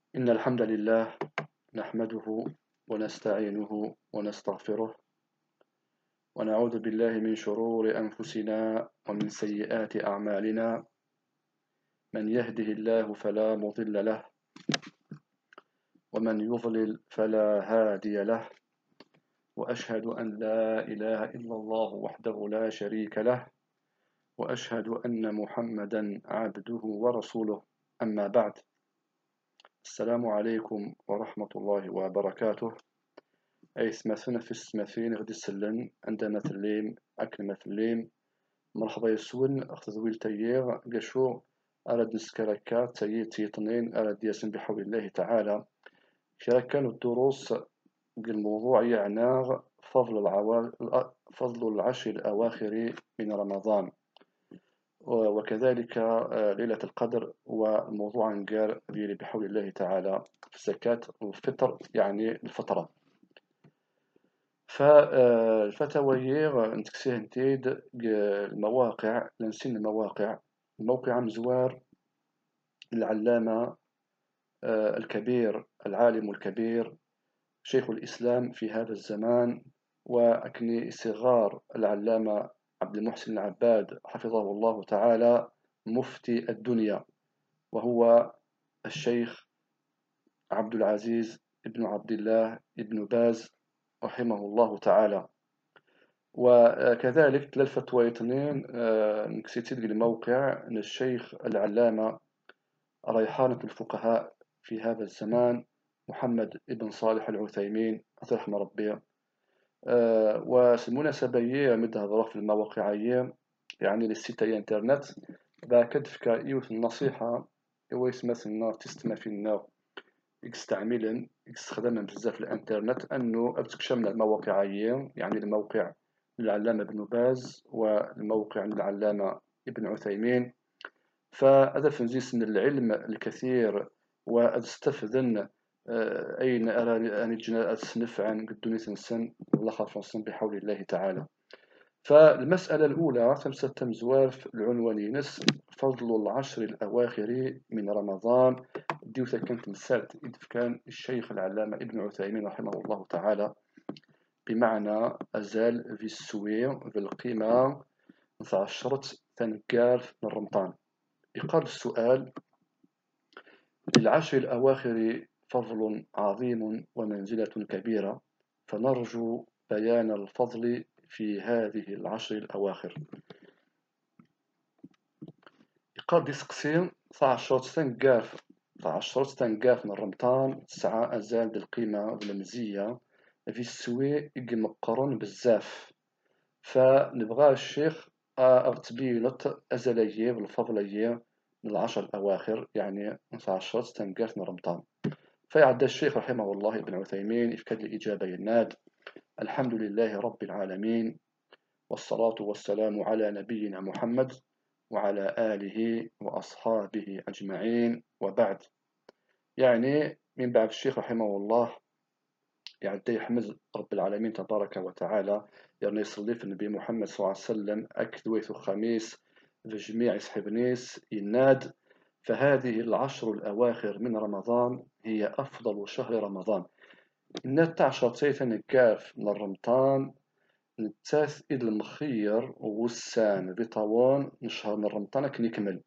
إن الحمد لله نحمده ونستعينه ونستغفره ونعوذ بالله من شرور أنفسنا ومن سيئات أعمالنا. من يهده الله فلا مضل له ومن يضلل فلا هادي له، وأشهد أن لا إله إلا الله وحده لا شريك له، وأشهد أن محمدا عبده ورسوله. أما بعد، السلام عليكم ورحمة الله وبركاته. أي سماثنا في السماثين غدي السلن عندما تليم أكلمة الليم. مرحبا يسون أخت ذويل تيير قشو أراد نسكركا تيي تيطنين أراد ياسن بحول الله تعالى شركا الدروس. الموضوع يعني فضل العشر الأواخر من رمضان، وكذلك ليلة القدر، والموضوع نقار ديالي بحول الله تعالى في زكاة الفطر، يعني الفطرة. فالفتاوير نتكسيه نتيد المواقع لنسين المواقع. الموقع مزوار العلامة الكبير، العالم الكبير، شيخ الإسلام في هذا الزمان، وأكني صغار العلامة عبد المحسن العباد حفظه الله تعالى، مفتي الدنيا، وهو الشيخ عبد العزيز ابن عبد الله ابن باز رحمه الله تعالى. وكذلك للفتوى اثنين نكسيتي الموقع الشيخ العلامة ريحانة الفقهاء في هذا الزمان، محمد ابن صالح العثيمين رحمه ربي. والمناسبة هي مدها ظرف المواقع يعني للسيت انترنت باكد فكا يوث النصيحة ويس مثلا تستمع في النار يستعملا يستخدم بزاف الانترنت انه ابتكشمنا المواقع يعني الموقع للعلامة ابن باز والموقع للعلامة ابن عثيمين. فهذا فنزيس من العلم الكثير واستفدن أين أرى أن جنا أسنف عن قدوني سنسن الله خافنسن بحول الله تعالى. فالمسألة الأولى خمسة تمزوار في العنوان نس فضل العشر الأواخر من رمضان. ديوثا كانت مسات إذ كان الشيخ العلامة ابن عثيمين رحمه الله تعالى، بمعنى أزال في السوير في القيمة نتاع الشرط تنقال من رمضان. يقال السؤال: للعشر الأواخر فضل عظيم ومنزلة كبيرة، فنرجو بيان الفضل في هذه العشر الأواخر. يقال ديسقسين عشرة تنقاف من رمضان ساعة أزال القيمة والمزية في السوي مقرن بزاف. فنبغى الشيخ أغتبيلة أزلية بالفضلية من العشر الأواخر، يعني 19 تنقاف من رمضان. فيعد الشيخ رحمه الله ابن عثيمين إفكاد الإجابة يناد: الحمد لله رب العالمين، والصلاة والسلام على نبينا محمد وعلى آله وأصحابه أجمعين، وبعد. يعني من بعد الشيخ رحمه الله يعدي يحمد رب العالمين تبارك وتعالى، يعني يصلي في النبي محمد صلى الله عليه وسلم أكدويث الخميس في جميع صحبنيس يناد: فهذه العشر الأواخر من رمضان هي أفضل شهر رمضان. نتعشر تيثا نكاف من رمضان نتاث إذ المخير وسان بطوان نشهر من رمضان كنكمل.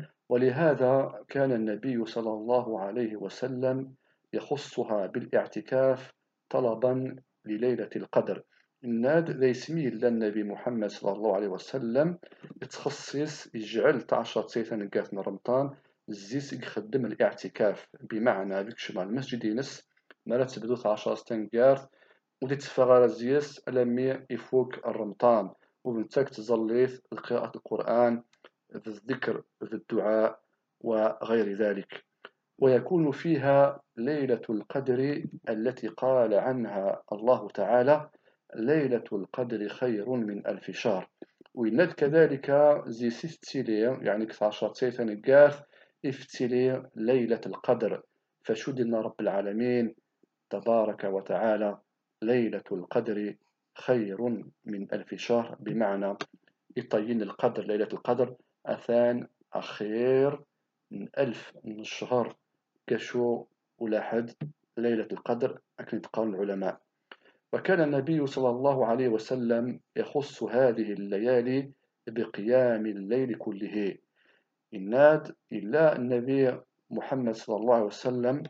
ولهذا كان النبي صلى الله عليه وسلم يخصها بالاعتكاف طلبا لليلة القدر. الناد ذي سمي النبي محمد صلى الله عليه وسلم يتخصص يجعل تعشر تيثا نكاف من رمضان زيس يخدم الاعتكاف، بمعنى بكش مع المسجد ينس ما تبدو 10 ستنكارث ودي تفغر زيس ألمي يفوك الرمضان، وبنتك تظليث قراءة القرآن في الذكر في الدعاء وغير ذلك. ويكون فيها ليلة القدر التي قال عنها الله تعالى: ليلة القدر خير من ألف شهر. ويند كذلك زي ستيلي يعني 19 سنة قاف افتلي ليلة القدر، فشدنا رب العالمين تبارك وتعالى: ليلة القدر خير من ألف شهر، بمعنى يطين القدر ليلة القدر أثان أخير من ألف من الشهر كشو ولحد ليلة القدر أكن تقال العلماء. وكان النبي صلى الله عليه وسلم يخص هذه الليالي بقيام الليل كله. إناد إلا النبي محمد صلى الله عليه وسلم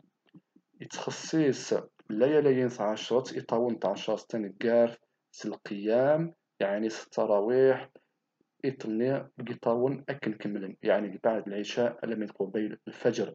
يتخصص الليالي 12 يطاون 12 تنقار القيام، يعني التراويح إطني بقيطاون أكن كملا، يعني بعد العشاء لم قبيل الفجر.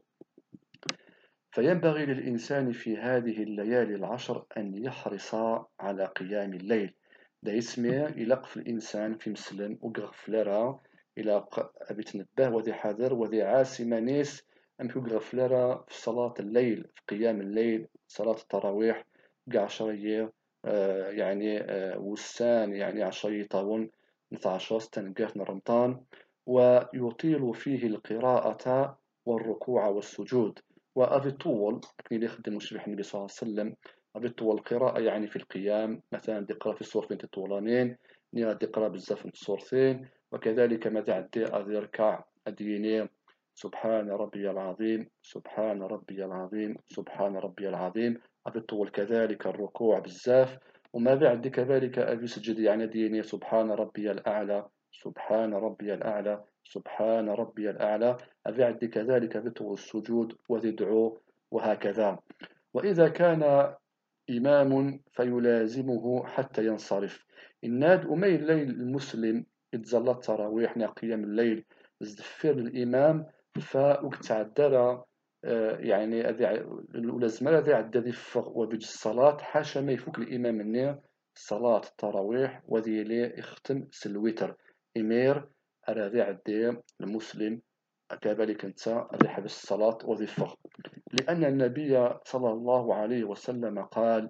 فينبغي للإنسان في هذه الليالي العشر أن يحرص على قيام الليل. ده اسمه يلقف الإنسان في مسلم وقغفلرا إلى أبي تنبه وذي حذر وذي عاسمة نيس أم كغفلرا في صلاة الليل، في قيام الليل، صلاة التراويح قاع شوية يعني وسان يعني عشرية طاون 12 تنقاف رمضان، ويطيل فيه القراءة والركوع والسجود. وأبي طول اللي يخدم مشبح النبي صلى الله عليه وسلم أبي طول القراءة، يعني في القيام مثلا تقرأ في الصورتين الطولانين، نيا تقرأ بزاف من الصورتين. وكذلك ما تعدي أذي يركع أديني سبحان ربي العظيم سبحان ربي العظيم سبحان ربي العظيم. أبي طول كذلك الركوع بزاف. وما بعد كذلك أبي سجد يعني ديني سبحان ربي الأعلى سبحان ربي الأعلى سبحان ربي الأعلى. أبعد كذلك ذكر السجود وتدعو وهكذا. وإذا كان إمام فيلازمه حتى ينصرف. الناد أمي الليل المسلم يتزلى التراويح قيام الليل زفير الإمام فوقت عدل يعني الأولازمة الذي عدى وبيج الصلاة حاشا ما يفوك الإمام النير صلاة التراويح وذي لي يختم سلويتر إمير أراضي عدي المسلم كذلك أنت هذا حبس الصلاة وظيفة. لأن النبي صلى الله عليه وسلم قال: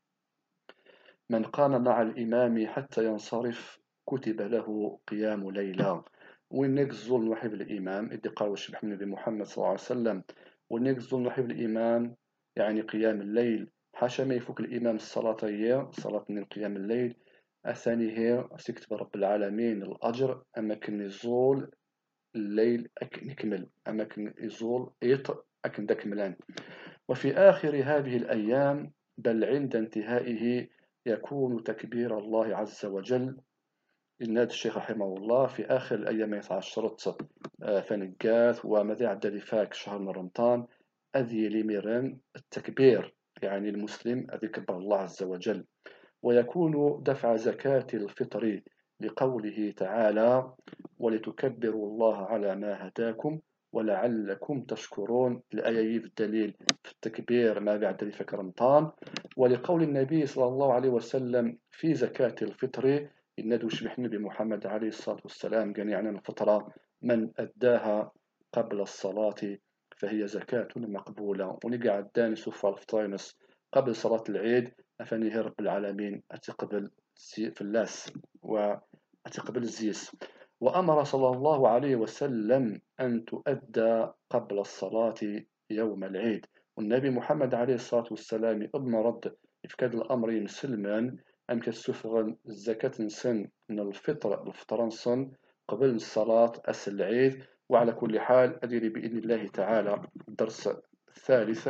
من قام مع الإمام حتى ينصرف كتب له قيام ليلة. وينك الظلم وحب الإمام إدي قال وشبح النبي محمد صلى الله عليه وسلم وينك الظلم وحب الإمام يعني قيام الليل حاشا ما يفوك الإمام الصلاة هي صلاة من قيام الليل أثاني هي سكتب رب العالمين الأجر. أما كن الزول الليل أكن يكمل، أما كن يزول أكن دكملان. وفي آخر هذه الأيام بل عند انتهائه يكون تكبير الله عز وجل. إن هذا الشيخ رحمه الله في آخر الأيام يتعشرت فنقاث وماذا عدى فاك شهر من رمضان أذي لميران التكبير، يعني المسلم أذي كبر الله عز وجل. ويكون دفع زكاة الفطر لقوله تعالى: ولتكبروا الله على ما هداكم ولعلكم تشكرون. الآية في الدليل في التكبير ما بعد ذلك رمضان. ولقول النبي صلى الله عليه وسلم في زكاة الفطر إن شبح النبي محمد عليه الصلاة والسلام قال يعني الفطرة من أداها قبل الصلاة فهي زكاة مقبولة. ونقع الداني سوف الفطرينس قبل صلاة العيد أفنيه رب العالمين أتقبل فلاس وأتقبل الزيس. وأمر صلى الله عليه وسلم أن تؤدى قبل الصلاة يوم العيد. والنبي محمد عليه الصلاة والسلام ابن رد إفكاد الأمر مسلما أن كالسفغن الزكاة سن من الفطر سن قبل الصلاة أسل العيد. وعلى كل حال أدري بإذن الله تعالى الدرس الثالث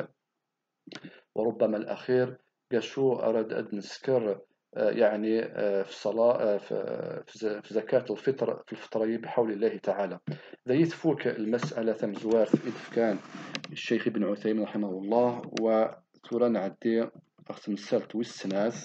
وربما الأخير قشو أرد أن نسكر يعني في صلاة في زكاة الفطر في الفطرية بحول الله تعالى. ذا يتفوك المسألة ثمزوار إذ كان الشيخ ابن عثيمين رحمه الله وتورا نعدي أختم السالت والسناس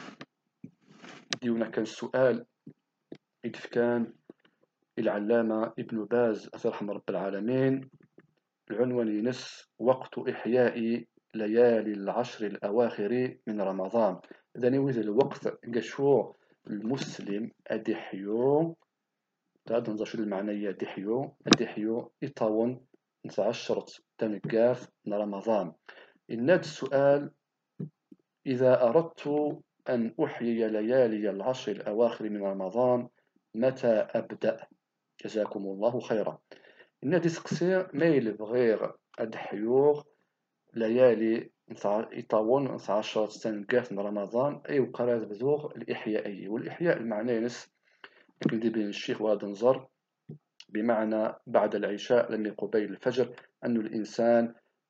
ديونا كان السؤال إذ كان العلامة ابن باز رحمه رب العالمين العنوان ينس وقت إحياء ليالي العشر الأواخر من رمضان. إذا نويز الوقت قشو المسلم أدحيو هذا نظر شو المعنى أدحيو إطاون نتعشرت تنقاف من رمضان. إن السؤال: إذا أردت أن أحيي ليالي العشر الأواخر من رمضان متى أبدأ؟ جزاكم الله خيرا. إن ديسقسي ميل بغير أدحيوغ ليالي يطاون 19 تنقاث من رمضان أي وقرات بزوغ الإحيائي. والإحياء المعنى ينس لكن دي بين الشيخ وهذا نظر بمعنى بعد العشاء لم قبيل الفجر أن الإنسان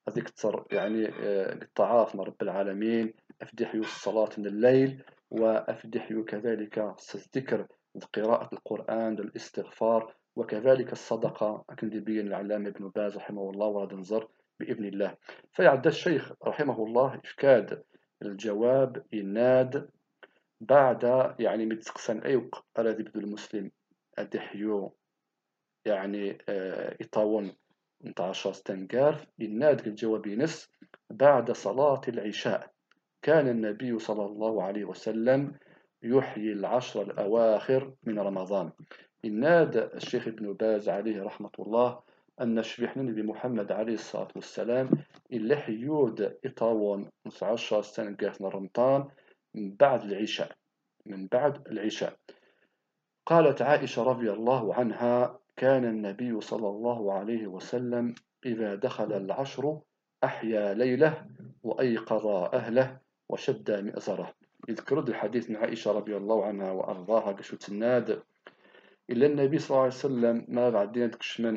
هذيك كثر يعني الطاعات من رب العالمين، أفدحيوا الصلاة من الليل، وأفدحيوا كذلك الذكر، قراءة القرآن، الاستغفار، وكذلك الصدقة كما يبين العلامة ابن باز رحمه الله وهذا نظر بإذن الله. فيعد الشيخ رحمه الله إفكاد الجواب يناد بعد يعني متسقسن أيوق الذي بدو المسلم أدحيو يعني إطاون نتاع ستنكار يناد الجواب ينس بعد صلاة العشاء. كان النبي صلى الله عليه وسلم يحيي العشر الأواخر من رمضان. يناد الشيخ ابن باز عليه رحمة الله أن شبيحنا بمحمد عليه الصلاة والسلام إلا حيود إطاون 19 سنة من رمضان من بعد العشاء، من بعد العشاء. قالت عائشة رضي الله عنها: كان النبي صلى الله عليه وسلم إذا دخل العشر أحيا ليله وأيقظ أهله وشد مئزره. يذكر الحديث من عائشة رضي الله عنها وأرضاها قشو تناد إلا النبي صلى الله عليه وسلم ما بعدين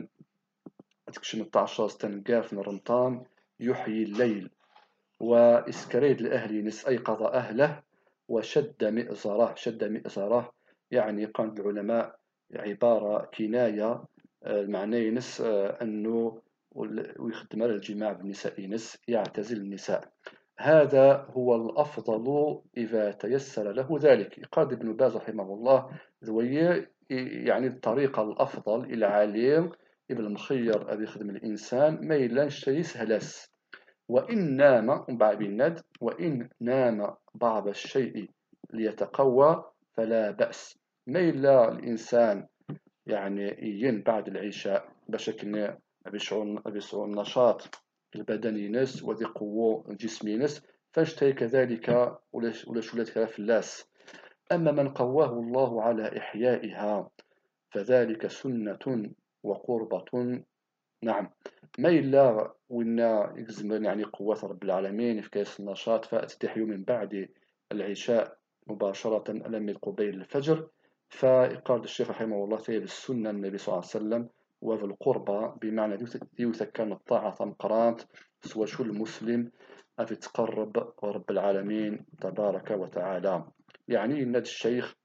تكشمن 12 ستنقاف من رمضان يحيي الليل وإسكريد لأهلي نس أيقظ أهله وشد مئزره. شد مئزره يعني قال العلماء عبارة كناية، المعنى ينس أنه ويخدم على الجماع بالنساء ينس يعتزل النساء. هذا هو الأفضل إذا تيسر له ذلك. قال ابن باز رحمه الله ذوي يعني الطريقة الأفضل إلى عليم ابن مخير أبي يخدم الإنسان ما يلانش شيء سهلاس. وإن نام وإن نام بعض الشيء ليتقوى فلا بأس. ما إلا الإنسان يعني ين بعد العشاء باش كنا بيشعر النشاط البدني ينس وذي قوة الجسم ينس فاشتهي كذلك ولا شلت في اللاس. أما من قواه الله على إحيائها فذلك سنة وقربة. نعم، ما إلا وإن يجزم يعني قوة رب العالمين في كيس النشاط فأتتحيو من بعد العشاء مباشرة ألم قبيل الفجر. فقال الشيخ رحمه الله تعالى السنة النبي صلى الله عليه وسلم وذو القربى بمعنى ديوث كان الطاعة مقرانت سوى شو المسلم أفي تقرب رب العالمين تبارك وتعالى. يعني إن الشيخ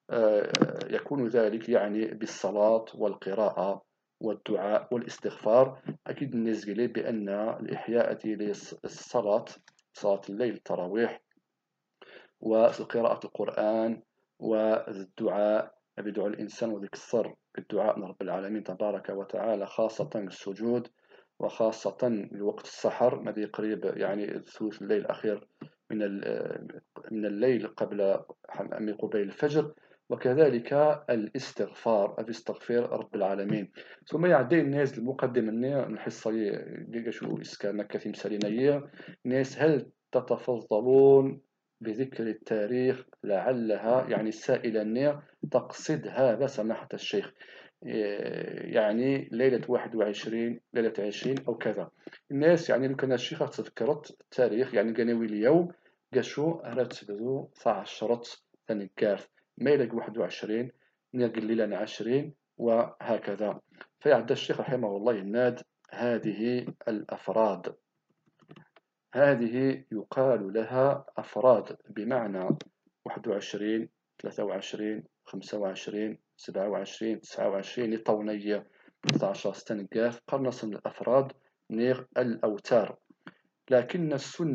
يكون ذلك يعني بالصلاة والقراءة والدعاء والاستغفار. أكيد الناس قالوا بأن الإحياء للصلاة، صلاة الليل التراويح وقراءة القرآن والدعاء بدعاء الإنسان وذكر السر بالدعاء من رب العالمين تبارك وتعالى خاصة السجود وخاصة لوقت السحر الذي قريب يعني ثلث الليل الأخير من الليل قبيل الفجر. وكذلك الاستغفار استغفر رب العالمين. ثم يعدي الناس المقدمة الحصة شو إسكان كثير مسالينية ناس هل تتفضلون بذكر التاريخ لعلها يعني السائلة النير تقصد هذا سماحة الشيخ يعني ليلة 21 ليلة 20 أو كذا. الناس يعني لو كان الشيخ تذكرت التاريخ يعني قناوي اليوم قشو هلا تبدو 12 تنكاف ما يلقى 21 نقل لنا 20 وهكذا. فيعد الشيخ رحمه الله يناد هذه الأفراد هذه يقال لها أفراد بمعنى 21 23 25 27 29 لطونية 19 ستنقاف قرنص من الأفراد نيغ الأوتار. لكن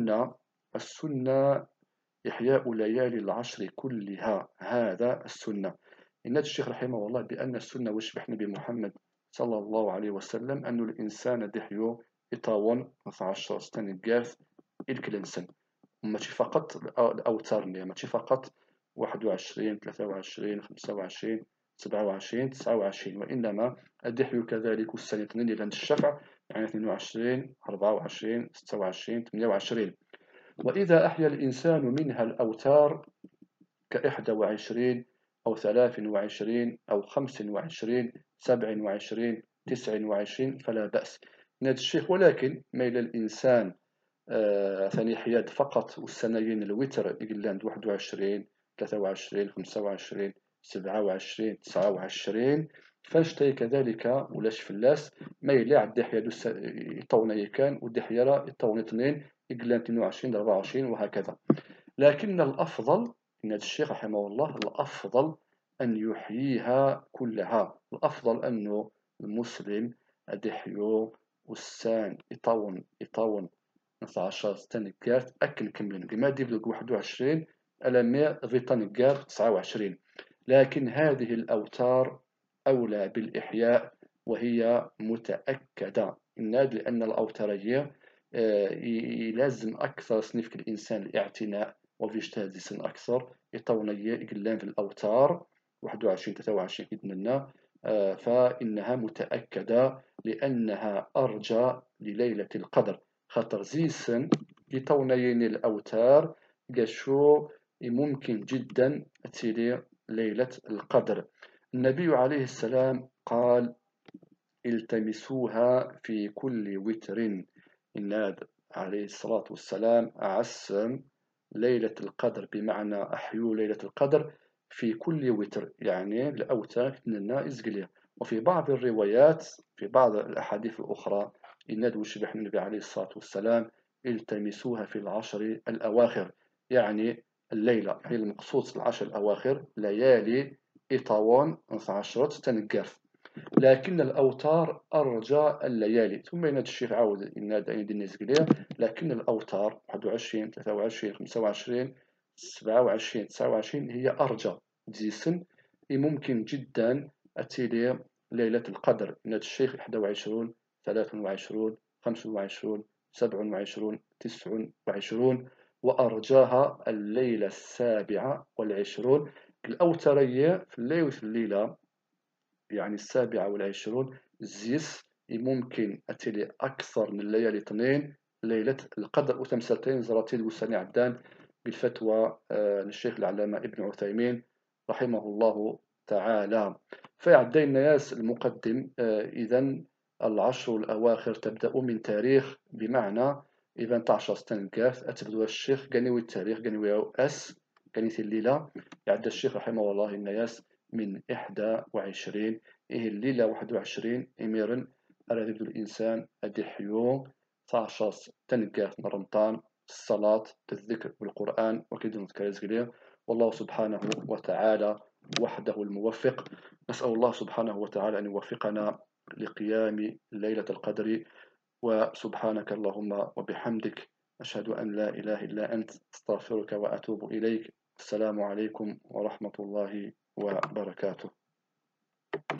السنة إحياء ليالي العشر كلها هذا السنة. إن الشيخ رحمه الله بأن السنة وشبحنا بمحمد صلى الله عليه وسلم أن الإنسان دحيو إطاون 12 ستنقاف الكلنسن ماشي فقط الأوتار ماشي فقط 21 23 25 27 29 وإنما الدحي كذلك السنة إلى الشفع يعني 22 24 26 28. وإذا أحيا الإنسان منها الأوتار ك21 أو 23 أو 25 27 29 فلا بأس من هذا الشيخ. ولكن ميل الإنسان ثاني حياد فقط والسنين الوتر يقول عند 21 23 25 27 29 فنشتي كذلك ولاش فلاس ما يلي الدحية يطون يكان والدحية يطون اثنين يقلان 22 24 وهكذا. لكن الأفضل إن الشيخ رحمه الله الأفضل أن يحييها كلها. الأفضل أنه المسلم أدحيو والسان يطون 15 تنكات أكن كملين بما ديبلوك 21 على 100 في تنكات 29. لكن هذه الأوتار أولى بالإحياء وهي متأكدة لأن الأوتارية يلازم أكثر سنفك الإنسان الاعتناء وفيجتهاد سن أكثر يطونية يقلان في الأوتار 21 23 إذن فإنها متأكدة لأنها أرجى لليلة القدر. خاطر زيسن يطونيين الأوتار قشو ممكن جدا تيلي ليلة القدر. النبي عليه السلام قال التمسوها في كل وتر. إن عليه الصلاة والسلام أعسم ليلة القدر بمعنى أحيو ليلة القدر في كل وتر، يعني الأوتار كتننا إزقلية. وفي بعض الروايات في بعض الأحاديث الأخرى إن وشبح النبي عليه الصلاة والسلام التمسوها في العشر الأواخر، يعني الليلة، يعني المقصود العشر الأواخر ليالي إطوان 12 تنقرف. لكن الأوتار أرجى الليالي. ثم ينادي الشيخ عاود ينادي الناس قليل لكن الأوتار 21 23 25 27 29 هي أرجى جيسن. ممكن جدا أتيلي ليلة القدر. ينادي الشيخ 21 23 25 27 29 وأرجاها الليلة 27. الأوترية في الليل وفي الليلة يعني 27 زيس ممكن أتلي أكثر من ليالي اثنين ليلة القدر وتمثلتين زراتيل وساني عبدان بالفتوى للشيخ العلامة ابن عثيمين رحمه الله تعالى. فيعدي الناس المقدم إذن العشر الأواخر تبدأ من تاريخ بمعنى إذا 18 ستنكاف أتبدو الشيخ قنوي التاريخ قنوي أس قنيت الليلة. يعد الشيخ رحمه الله الناس من 21 إيه الليلة 21 إميرن على يبدو الإنسان أدحيو 19 تنقاف من رمضان الصلاة الذكر بالقرآن وكذا نتكلم. والله سبحانه وتعالى وحده الموفق. نسأل الله سبحانه وتعالى أن يوفقنا لقيام ليلة القدر. وسبحانك اللهم وبحمدك أشهد أن لا إله إلا أنت أستغفرك وأتوب إليك. السلام عليكم ورحمة الله وبركاته.